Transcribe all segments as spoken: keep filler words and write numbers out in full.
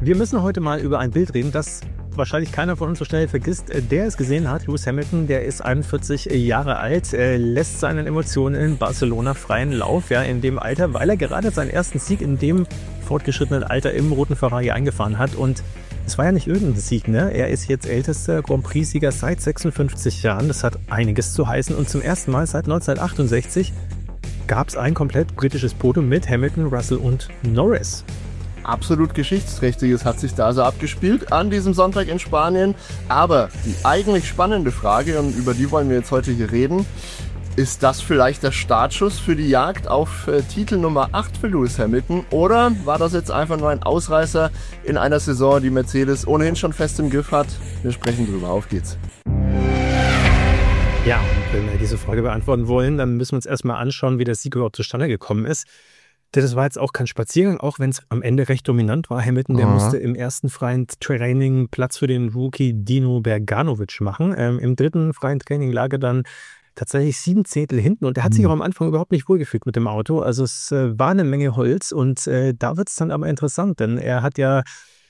Wir müssen heute mal über ein Bild reden, das wahrscheinlich keiner von uns so schnell vergisst, der es gesehen hat. Lewis Hamilton, der ist einundvierzig Jahre alt, lässt seinen Emotionen in Barcelona freien Lauf, ja, in dem Alter, weil er gerade seinen ersten Sieg in dem fortgeschrittenen Alter im roten Ferrari eingefahren hat. Und es war ja nicht irgendein Sieg, ne? Er ist jetzt ältester Grand Prix-Sieger seit sechsundfünfzig Jahren. Das hat einiges zu heißen. Und zum ersten Mal seit neunzehnhundertachtundsechzig gab es ein komplett britisches Podium mit Hamilton, Russell und Norris. Absolut Geschichtsträchtiges hat sich da so abgespielt an diesem Sonntag in Spanien. Aber die eigentlich spannende Frage, und über die wollen wir jetzt heute hier reden, ist das vielleicht der Startschuss für die Jagd auf äh, Titel Nummer acht für Lewis Hamilton? Oder war das jetzt einfach nur ein Ausreißer in einer Saison, die Mercedes ohnehin schon fest im Griff hat? Wir sprechen drüber. Auf geht's. Ja, und wenn wir diese Frage beantworten wollen, dann müssen wir uns erstmal anschauen, wie der Sieg überhaupt zustande gekommen ist. Denn das war jetzt auch kein Spaziergang, auch wenn es am Ende recht dominant war. Hamilton, der Aha. musste im ersten freien Training Platz für den Rookie Dino Beganovic machen. Ähm, Im dritten freien Training lag er dann tatsächlich sieben Zehntel hinten und er hat mhm. sich auch am Anfang überhaupt nicht wohlgefühlt mit dem Auto. Also es äh, war eine Menge Holz und äh, da wird es dann aber interessant, denn er hat ja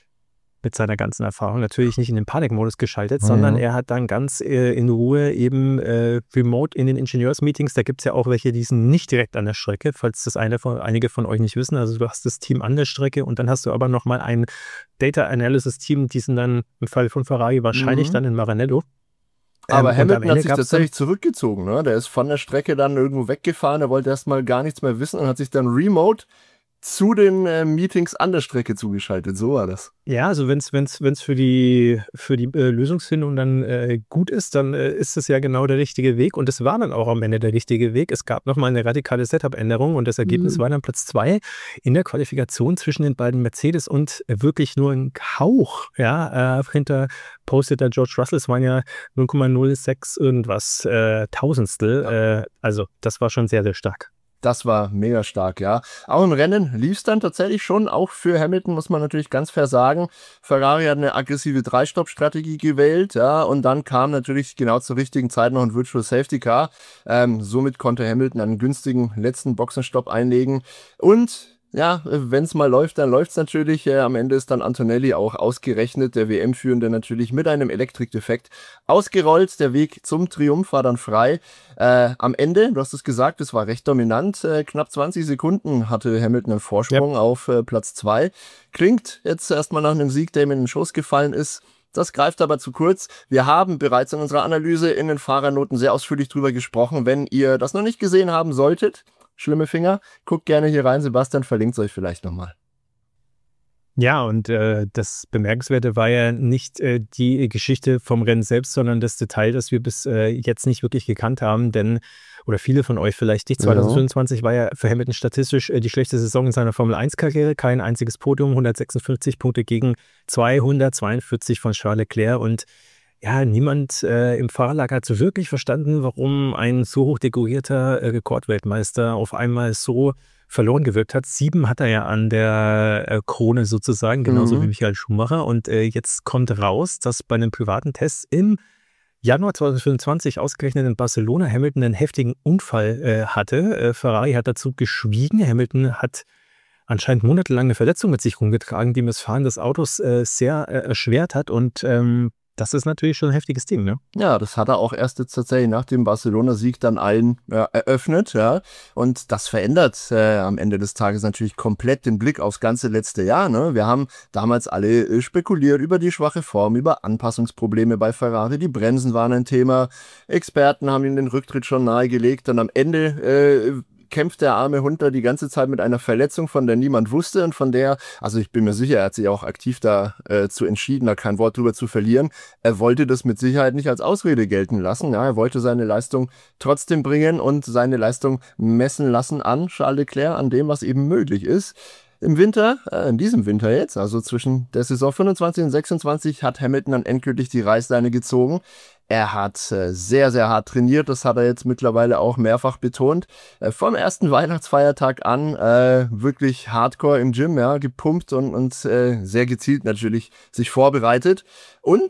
mit seiner ganzen Erfahrung natürlich nicht in den Panikmodus geschaltet, mhm. sondern er hat dann ganz äh, in Ruhe eben äh, remote in den Ingenieursmeetings, da gibt es ja auch welche, die sind nicht direkt an der Strecke, falls das eine von, einige von euch nicht wissen. Also du hast das Team an der Strecke und dann hast du aber nochmal ein Data Analysis Team, die sind dann im Fall von Ferrari wahrscheinlich mhm. dann in Maranello. Aber ähm, Hamilton hat sich tatsächlich zurückgezogen, ne? Der ist von der Strecke dann irgendwo weggefahren, er wollte erstmal gar nichts mehr wissen und hat sich dann remote zu den äh, Meetings an der Strecke zugeschaltet. So war das. Ja, also wenn es wenn's, wenn's für die, für die äh, Lösungsfindung dann äh, gut ist, dann äh, ist das ja genau der richtige Weg. Und es war dann auch am Ende der richtige Weg. Es gab nochmal eine radikale Setup-Änderung und das Ergebnis mhm. war dann Platz zwei in der Qualifikation zwischen den beiden Mercedes und äh, wirklich nur ein Hauch. Ja, äh, hinter postet der George Russell, es waren ja null Komma null sechs irgendwas äh, Tausendstel. Ja. Äh, also das war schon sehr, sehr stark. Das war mega stark, ja. Auch im Rennen lief es dann tatsächlich schon, auch für Hamilton, muss man natürlich ganz fair sagen. Ferrari hat eine aggressive Drei-Stopp-Strategie gewählt, ja, und dann kam natürlich genau zur richtigen Zeit noch ein Virtual Safety Car. Ähm, somit konnte Hamilton einen günstigen letzten Boxenstopp einlegen und ja, wenn es mal läuft, dann läuft es natürlich. Äh, am Ende ist dann Antonelli auch ausgerechnet, der W M-Führende natürlich mit einem Elektrikdefekt ausgerollt. Der Weg zum Triumph war dann frei. Äh, am Ende, du hast es gesagt, es war recht dominant. Äh, knapp zwanzig Sekunden hatte Hamilton einen Vorsprung yep. auf äh, Platz zwei. Klingt jetzt erstmal nach einem Sieg, der ihm in den Schoß gefallen ist. Das greift aber zu kurz. Wir haben bereits in unserer Analyse in den Fahrernoten sehr ausführlich drüber gesprochen. Wenn ihr das noch nicht gesehen haben solltet, schlimme Finger, guckt gerne hier rein. Sebastian verlinkt es euch vielleicht nochmal. Ja, und äh, das Bemerkenswerte war ja nicht äh, die Geschichte vom Rennen selbst, sondern das Detail, das wir bis äh, jetzt nicht wirklich gekannt haben, denn, oder viele von euch vielleicht nicht, zwanzig fünfundzwanzig ja. war ja für Hamilton statistisch äh, die schlechteste Saison in seiner Formel eins Karriere, kein einziges Podium, hundertsechsundfünfzig Punkte gegen zweihundertzweiundvierzig von Charles Leclerc und ja, niemand äh, im Fahrerlager hat so wirklich verstanden, warum ein so hoch dekorierter äh, Rekordweltmeister auf einmal so verloren gewirkt hat. Sieben hat er ja an der äh, Krone sozusagen, genauso mhm. wie Michael Schumacher. Und äh, jetzt kommt raus, dass bei einem privaten Test im Januar zweitausendfünfundzwanzig ausgerechnet in Barcelona Hamilton einen heftigen Unfall äh, hatte. Äh, Ferrari hat dazu geschwiegen. Hamilton hat anscheinend monatelang eine Verletzung mit sich rumgetragen, die ihm das Fahren des Autos äh, sehr äh, erschwert hat. Und ähm, das ist natürlich schon ein heftiges Ding, ne? Ja, das hat er auch erst jetzt tatsächlich nach dem Barcelona-Sieg dann allen ja, eröffnet, ja. Und das verändert äh, am Ende des Tages natürlich komplett den Blick aufs ganze letzte Jahr, ne? Wir haben damals alle äh, spekuliert über die schwache Form, über Anpassungsprobleme bei Ferrari. Die Bremsen waren ein Thema. Experten haben ihm den Rücktritt schon nahegelegt. Und am Ende äh, kämpft der arme Hund da die ganze Zeit mit einer Verletzung, von der niemand wusste und von der, also ich bin mir sicher, er hat sich auch aktiv da äh, zu entschieden, da kein Wort drüber zu verlieren. Er wollte das mit Sicherheit nicht als Ausrede gelten lassen. Ja, er wollte seine Leistung trotzdem bringen und seine Leistung messen lassen an Charles Leclerc, an dem, was eben möglich ist. Im Winter, äh, in diesem Winter jetzt, also zwischen der Saison fünfundzwanzig und sechsundzwanzig, hat Hamilton dann endgültig die Reißleine gezogen. Er hat äh, sehr, sehr hart trainiert, das hat er jetzt mittlerweile auch mehrfach betont. Äh, vom ersten Weihnachtsfeiertag an äh, wirklich hardcore im Gym, ja, gepumpt und, und äh, sehr gezielt natürlich sich vorbereitet. Und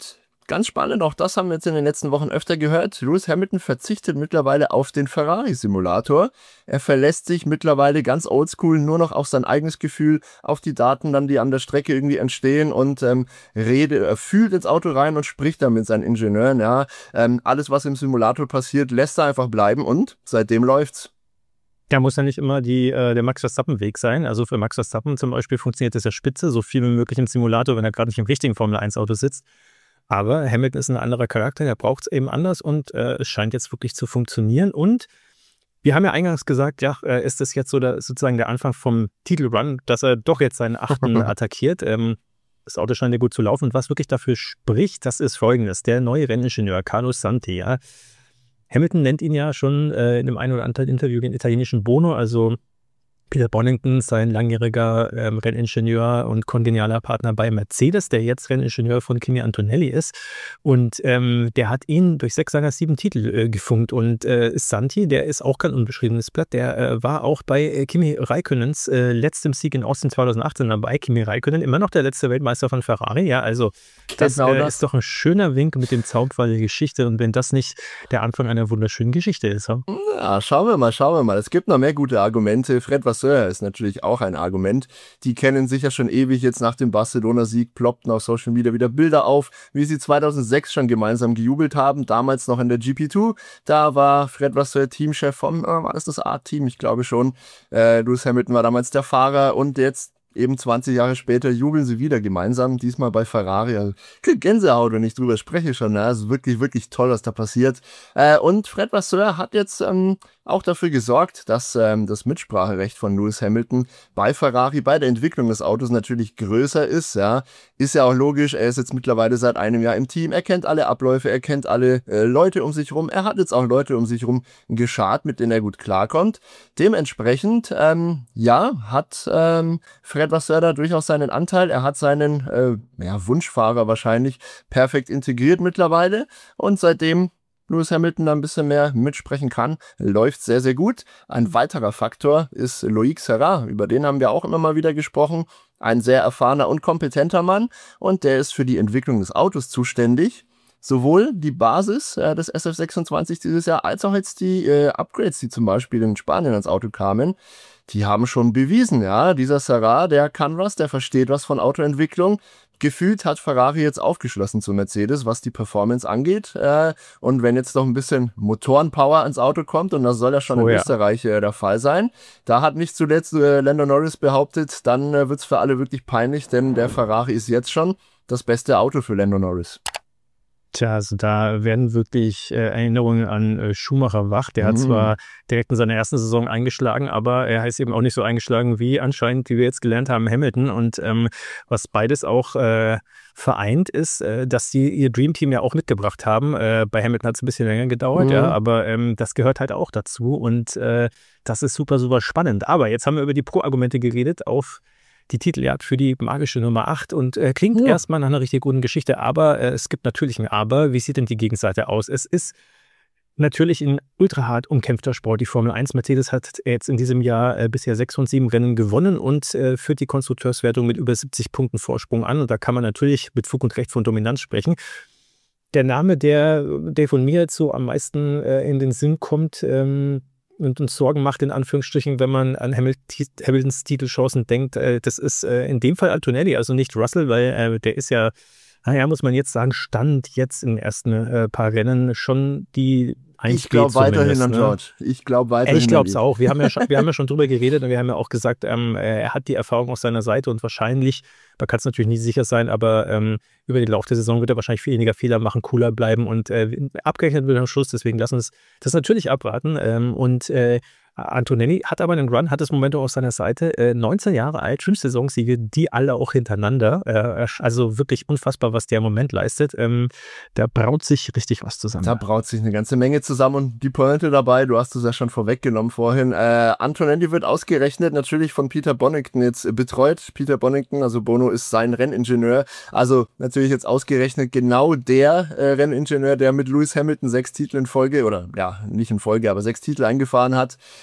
ganz spannend, auch das haben wir jetzt in den letzten Wochen öfter gehört. Lewis Hamilton verzichtet mittlerweile auf den Ferrari-Simulator. Er verlässt sich mittlerweile ganz oldschool nur noch auf sein eigenes Gefühl, auf die Daten dann, die an der Strecke irgendwie entstehen und ähm, rede, er fühlt ins Auto rein und spricht dann mit seinen Ingenieuren. Ja, ähm, alles, was im Simulator passiert, lässt er einfach bleiben und seitdem läuft's. Da muss ja nicht immer die, äh, der Max Verstappen-Weg sein. Also für Max Verstappen zum Beispiel funktioniert das ja spitze, so viel wie möglich im Simulator, wenn er gerade nicht im richtigen Formel eins Auto sitzt. Aber Hamilton ist ein anderer Charakter, der braucht es eben anders und äh, es scheint jetzt wirklich zu funktionieren. Und wir haben ja eingangs gesagt, ja, äh, ist das jetzt so der, sozusagen der Anfang vom Titelrun, dass er doch jetzt seinen achten attackiert. Ähm, das Auto scheint ja gut zu laufen. Und was wirklich dafür spricht, das ist Folgendes. Der neue Renningenieur Carlos Santi, ja, Hamilton nennt ihn ja schon äh, in dem einen oder anderen Interview den italienischen Bono, also Peter Bonington, sein langjähriger ähm, Renningenieur und kongenialer Partner bei Mercedes, der jetzt Renningenieur von Kimi Antonelli ist. Und ähm, der hat ihn durch sechs seiner sieben Titel äh, gefunkt. Und äh, Santi, der ist auch kein unbeschriebenes Blatt, der äh, war auch bei äh, Kimi Räikkönens äh, letztem Sieg in Austin zweitausendachtzehn dabei. Kimi Räikkönen, immer noch der letzte Weltmeister von Ferrari. Ja, also das, genau äh, das. ist doch ein schöner Wink mit dem Zaunpfahl der Geschichte. Und wenn das nicht der Anfang einer wunderschönen Geschichte ist. Ja, ja schauen wir mal, schauen wir mal. Es gibt noch mehr gute Argumente. Fred, was ist natürlich auch ein Argument. Die kennen sich ja schon ewig. Jetzt nach dem Barcelona-Sieg ploppten auf Social Media wieder Bilder auf, wie sie zweitausendsechs schon gemeinsam gejubelt haben. Damals noch in der G P zwei. Da war Fred Vasseur Teamchef vom, äh, war das das Art-Team? Ich glaube schon. Äh, Lewis Hamilton war damals der Fahrer und jetzt eben zwanzig Jahre später jubeln sie wieder gemeinsam, diesmal bei Ferrari. Also, Gänsehaut, wenn ich drüber spreche schon. Ne? Es ist wirklich, wirklich toll, was da passiert. Äh, und Fred Vasseur hat jetzt ähm, auch dafür gesorgt, dass ähm, das Mitspracherecht von Lewis Hamilton bei Ferrari, bei der Entwicklung des Autos natürlich größer ist. Ja, ist ja auch logisch. Er ist jetzt mittlerweile seit einem Jahr im Team. Er kennt alle Abläufe, er kennt alle äh, Leute um sich rum. Er hat jetzt auch Leute um sich rum geschart, mit denen er gut klarkommt. Dementsprechend, ähm, ja, hat ähm, Fred Vasseur da durchaus seinen Anteil. Er hat seinen äh, ja, Wunschfahrer wahrscheinlich perfekt integriert mittlerweile und seitdem Lewis Hamilton da ein bisschen mehr mitsprechen kann, läuft sehr, sehr gut. Ein weiterer Faktor ist Loic Serra, über den haben wir auch immer mal wieder gesprochen. Ein sehr erfahrener und kompetenter Mann und der ist für die Entwicklung des Autos zuständig. Sowohl die Basis äh, des S F sechsundzwanzig dieses Jahr, als auch jetzt die äh, Upgrades, die zum Beispiel in Spanien ans Auto kamen, die haben schon bewiesen, ja, dieser Serra, der kann was, der versteht was von Autoentwicklung. Gefühlt hat Ferrari jetzt aufgeschlossen zu Mercedes, was die Performance angeht. Äh, und wenn jetzt noch ein bisschen Motorenpower ans Auto kommt, und das soll ja schon oh, in ja. Österreich äh, der Fall sein, da hat nicht zuletzt äh, Lando Norris behauptet, dann äh, wird es für alle wirklich peinlich, denn der Ferrari ist jetzt schon das beste Auto für Lando Norris. Tja, also da werden wirklich äh, Erinnerungen an äh, Schumacher wach. Der mhm. hat zwar direkt in seiner ersten Saison eingeschlagen, aber er ist eben auch nicht so eingeschlagen wie anscheinend, wie wir jetzt gelernt haben, Hamilton. Und ähm, was beides auch äh, vereint ist, äh, dass sie ihr Dream Team ja auch mitgebracht haben. Äh, bei Hamilton hat es ein bisschen länger gedauert, mhm. ja, aber ähm, das gehört halt auch dazu. Und äh, das ist super, super spannend. Aber jetzt haben wir über die Pro-Argumente geredet auf die Titeljagd für die magische Nummer acht und äh, klingt ja. erstmal nach einer richtig guten Geschichte, aber äh, es gibt natürlich ein Aber. Wie sieht denn die Gegenseite aus? Es ist natürlich ein ultra hart umkämpfter Sport, die Formel eins. Mercedes hat jetzt in diesem Jahr äh, bisher sechs von sieben Rennen gewonnen und äh, führt die Konstrukteurswertung mit über siebzig Punkten Vorsprung an. Und da kann man natürlich mit Fug und Recht von Dominanz sprechen. Der Name, der, der von mir jetzt so am meisten äh, in den Sinn kommt, ähm, und uns Sorgen macht, in Anführungsstrichen, wenn man an Hamiltons Titelchancen denkt, äh, das ist äh, in dem Fall Antonelli, also nicht Russell, weil äh, der ist ja, naja, muss man jetzt sagen, stand jetzt in den ersten äh, paar Rennen schon die Ich glaube weiterhin an George. Ne? Ich glaube weiterhin. Ich glaube es auch. Wir haben, ja schon, wir haben ja schon drüber geredet und wir haben ja auch gesagt, ähm, er hat die Erfahrung auf seiner Seite und wahrscheinlich, man kann es natürlich nie sicher sein, aber ähm, über den Lauf der Saison wird er wahrscheinlich viel weniger Fehler machen, cooler bleiben und äh, abgerechnet wird am Schluss. Deswegen lassen wir uns das natürlich abwarten. Ähm, und äh, Antonelli hat aber einen Run, hat das Momentum auf seiner Seite. Äh, neunzehn Jahre alt, fünf Saisonsiege, die alle auch hintereinander. Äh, also wirklich unfassbar, was der im Moment leistet. Ähm, da braut sich richtig was zusammen. Da braut sich eine ganze Menge zusammen und die Pointe dabei, du hast es ja schon vorweggenommen vorhin. Äh, Antonelli wird ausgerechnet natürlich von Peter Bonington jetzt betreut. Peter Bonington, also Bono, ist sein Renningenieur. Also natürlich jetzt ausgerechnet genau der äh, Renningenieur, der mit Lewis Hamilton sechs Titel in Folge, oder ja, nicht in Folge, aber sechs Titel eingefahren hat.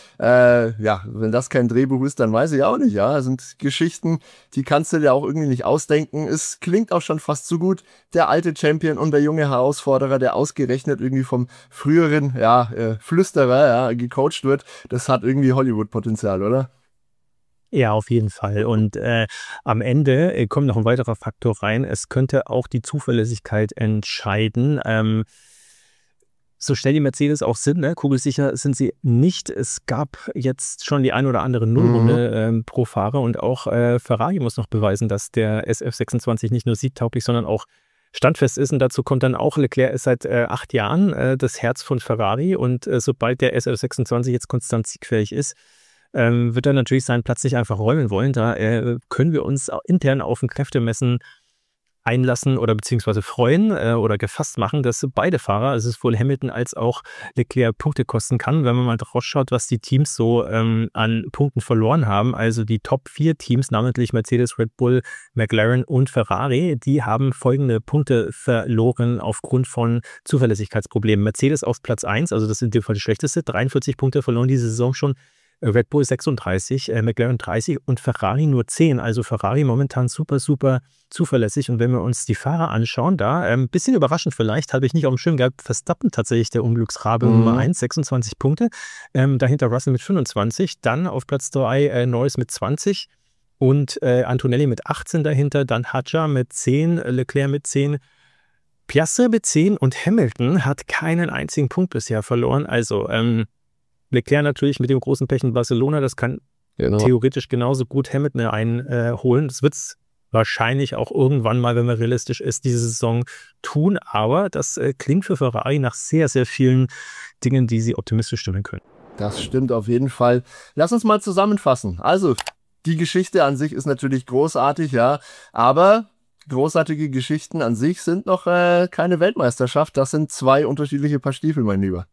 Äh, ja, wenn das kein Drehbuch ist, dann weiß ich auch nicht, ja. Das sind Geschichten, die kannst du dir auch irgendwie nicht ausdenken. Es klingt auch schon fast zu gut. Der alte Champion und der junge Herausforderer, der ausgerechnet irgendwie vom früheren, ja, äh, Flüsterer, ja, gecoacht wird, das hat irgendwie Hollywood-Potenzial, oder? Ja, auf jeden Fall. Und äh, am Ende äh, kommt noch ein weiterer Faktor rein. Es könnte auch die Zuverlässigkeit entscheiden. Ähm, so schnell die Mercedes auch sind, ne? Kugelsicher sind sie nicht. Es gab jetzt schon die ein oder andere Nullrunde Mhm. ähm, pro Fahrer und auch äh, Ferrari muss noch beweisen, dass der S F sechsundzwanzig nicht nur siegtauglich, sondern auch standfest ist. Und dazu kommt dann auch, Leclerc ist seit äh, acht Jahren äh, das Herz von Ferrari und äh, sobald der S F sechsundzwanzig jetzt konstant siegfähig ist, ähm, wird er natürlich seinen Platz nicht einfach räumen wollen. Da äh, können wir uns auch intern auf ein Kräftemessen einlassen oder beziehungsweise freuen äh, oder gefasst machen, dass beide Fahrer, also sowohl Hamilton als auch Leclerc, Punkte kosten kann. Wenn man mal drauf schaut, was die Teams so ähm, an Punkten verloren haben, also die Top vier Teams, namentlich Mercedes, Red Bull, McLaren und Ferrari, die haben folgende Punkte verloren aufgrund von Zuverlässigkeitsproblemen. Mercedes auf Platz eins, also das ist in dem Fall die schlechteste, dreiundvierzig Punkte verloren diese Saison schon. Red Bull sechsunddreißig, äh, McLaren dreißig und Ferrari nur zehn. Also Ferrari momentan super, super zuverlässig. Und wenn wir uns die Fahrer anschauen, da ein ähm, bisschen überraschend vielleicht, habe ich nicht auf dem Schirm gehabt, Verstappen tatsächlich der Unglücksrabe mhm. Nummer eins, sechsundzwanzig Punkte. Ähm, dahinter Russell mit fünfundzwanzig, dann auf Platz drei äh, Norris mit zwanzig und äh, Antonelli mit achtzehn dahinter, dann Hadjar mit zehn, Leclerc mit zehn, Piastri mit zehn und Hamilton hat keinen einzigen Punkt bisher verloren. Also ähm, Leclerc natürlich mit dem großen Pech in Barcelona, das kann genau. theoretisch genauso gut Hamilton einholen. Das wird es wahrscheinlich auch irgendwann mal, wenn man realistisch ist, diese Saison tun. Aber das äh, klingt für Ferrari nach sehr, sehr vielen Dingen, die sie optimistisch stimmen können. Das stimmt auf jeden Fall. Lass uns mal zusammenfassen. Also, die Geschichte an sich ist natürlich großartig, ja, aber großartige Geschichten an sich sind noch äh, keine Weltmeisterschaft. Das sind zwei unterschiedliche Paar Stiefel, mein Lieber.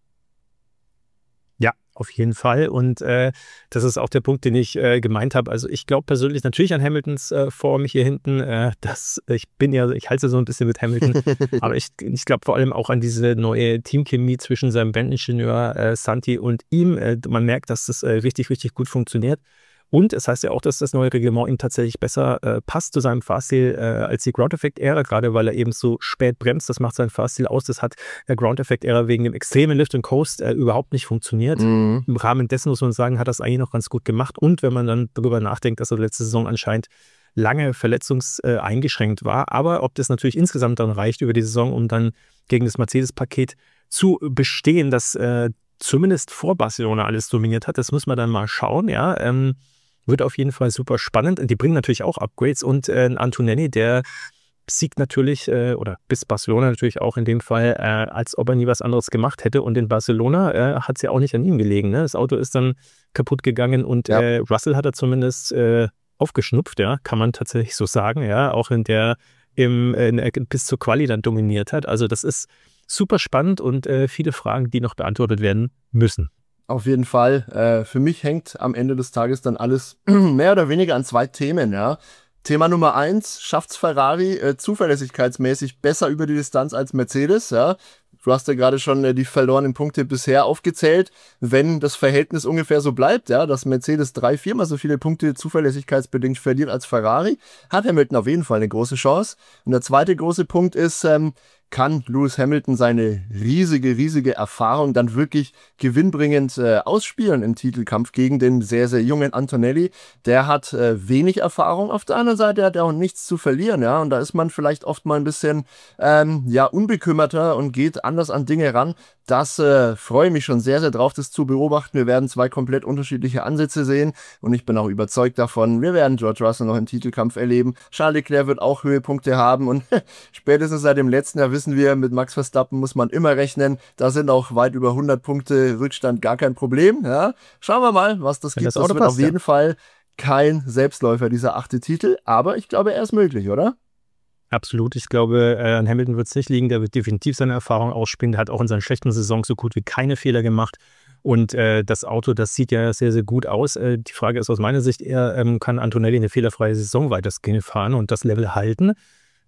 Ja, auf jeden Fall. Und äh, das ist auch der Punkt, den ich äh, gemeint habe. Also ich glaube persönlich natürlich an Hamiltons äh, Form hier hinten. Äh, das, ich bin ja, ich halte so ein bisschen mit Hamilton. Aber ich, ich glaube vor allem auch an diese neue Teamchemie zwischen seinem Bandingenieur äh, Santi und ihm. Äh, man merkt, dass das äh, richtig, richtig gut funktioniert. Und es heißt ja auch, dass das neue Reglement ihm tatsächlich besser äh, passt zu seinem Fahrstil äh, als die Ground-Effect-Ära, gerade weil er eben so spät bremst. Das macht seinen Fahrstil aus. Das hat der Ground-Effect-Ära wegen dem extremen Lift and Coast äh, überhaupt nicht funktioniert. Mhm. Im Rahmen dessen muss man sagen, hat das eigentlich noch ganz gut gemacht. Und wenn man dann darüber nachdenkt, dass er letzte Saison anscheinend lange verletzungseingeschränkt war, aber ob das natürlich insgesamt dann reicht über die Saison, um dann gegen das Mercedes-Paket zu bestehen, das äh, zumindest vor Barcelona alles dominiert hat, das muss man dann mal schauen, ja. Ähm, Wird auf jeden Fall super spannend. Die bringen natürlich auch Upgrades und äh, Antonelli, der siegt natürlich, äh, oder bis Barcelona natürlich auch in dem Fall, äh, als ob er nie was anderes gemacht hätte. Und in Barcelona äh, hat es ja auch nicht an ihm gelegen. Ne? Das Auto ist dann kaputt gegangen und ja. äh, Russell hat er zumindest äh, aufgeschnupft, ja, kann man tatsächlich so sagen, ja, auch in der im, in, bis zur Quali dann dominiert hat. Also das ist super spannend und äh, viele Fragen, die noch beantwortet werden müssen. Auf jeden Fall. Äh, für mich hängt am Ende des Tages dann alles mehr oder weniger an zwei Themen, ja. Thema Nummer eins, schafft's Ferrari äh, zuverlässigkeitsmäßig besser über die Distanz als Mercedes, ja. Du hast ja gerade schon äh, die verlorenen Punkte bisher aufgezählt. Wenn das Verhältnis ungefähr so bleibt, ja, dass Mercedes drei, viermal so viele Punkte zuverlässigkeitsbedingt verliert als Ferrari, hat Hamilton auf jeden Fall eine große Chance. Und der zweite große Punkt ist, ähm, kann Lewis Hamilton seine riesige, riesige Erfahrung dann wirklich gewinnbringend äh, ausspielen im Titelkampf gegen den sehr, sehr jungen Antonelli. Der hat äh, wenig Erfahrung. Auf der anderen Seite hat er auch nichts zu verlieren, ja. Und da ist man vielleicht oft mal ein bisschen ähm, ja, unbekümmerter und geht anders an Dinge ran. Das äh, freue ich mich schon sehr, sehr drauf, das zu beobachten. Wir werden zwei komplett unterschiedliche Ansätze sehen und ich bin auch überzeugt davon, wir werden George Russell noch im Titelkampf erleben. Charles Leclerc wird auch Höhepunkte haben und spätestens seit dem letzten Jahr wissen wir, mit Max Verstappen muss man immer rechnen. Da sind auch weit über hundert Punkte Rückstand gar kein Problem. Ja? Schauen wir mal, was das Wenn gibt. Das, das wird passt, auf jeden ja. Fall kein Selbstläufer, dieser achte Titel, aber ich glaube, er ist möglich, oder? Absolut. Ich glaube, äh, an Hamilton wird es nicht liegen. Der wird definitiv seine Erfahrung ausspielen. Der hat auch in seinen schlechten Saisons so gut wie keine Fehler gemacht. Und äh, das Auto, das sieht ja sehr, sehr gut aus. Äh, die Frage ist aus meiner Sicht eher, ähm, kann Antonelli eine fehlerfreie Saison weitestgehend fahren und das Level halten?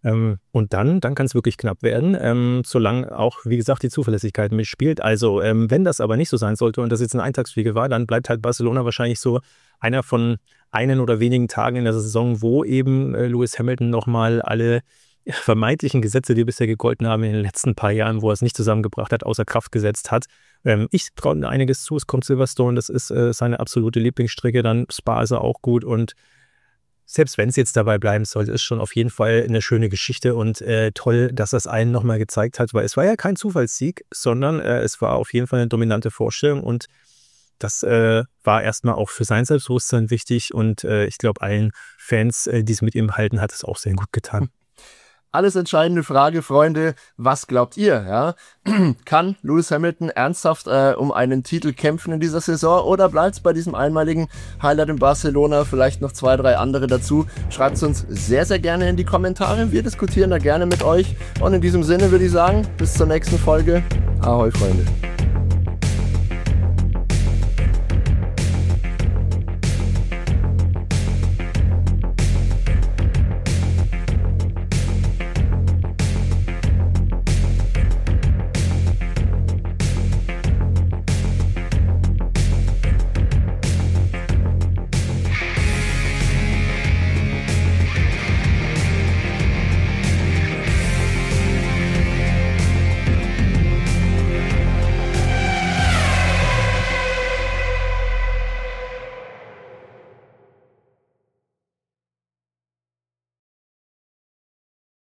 Ähm, und dann, dann kann es wirklich knapp werden, ähm, solange auch, wie gesagt, die Zuverlässigkeit mitspielt. Also ähm, wenn das aber nicht so sein sollte und das jetzt eine Eintagsfliege war, dann bleibt halt Barcelona wahrscheinlich so einer von einen oder wenigen Tagen in der Saison, wo eben äh, Lewis Hamilton nochmal alle vermeintlichen Gesetze, die bisher gegolten haben in den letzten paar Jahren, wo er es nicht zusammengebracht hat, außer Kraft gesetzt hat. Ähm, ich traue einiges zu. Es kommt Silverstone, das ist äh, seine absolute Lieblingsstrecke. Dann Spa ist er auch gut und selbst wenn es jetzt dabei bleiben sollte, ist schon auf jeden Fall eine schöne Geschichte und äh, toll, dass das allen nochmal gezeigt hat, weil es war ja kein Zufallssieg, sondern äh, es war auf jeden Fall eine dominante Vorstellung und das äh, war erstmal auch für sein Selbstbewusstsein wichtig und äh, ich glaube, allen Fans, äh, die es mit ihm halten, hat es auch sehr gut getan. Alles entscheidende Frage, Freunde, was glaubt ihr? Ja? Kann Lewis Hamilton ernsthaft äh, um einen Titel kämpfen in dieser Saison oder bleibt es bei diesem einmaligen Highlight in Barcelona? Vielleicht noch zwei, drei andere dazu. Schreibt es uns sehr, sehr gerne in die Kommentare. Wir diskutieren da gerne mit euch. Und in diesem Sinne würde ich sagen, bis zur nächsten Folge. Ahoi, Freunde.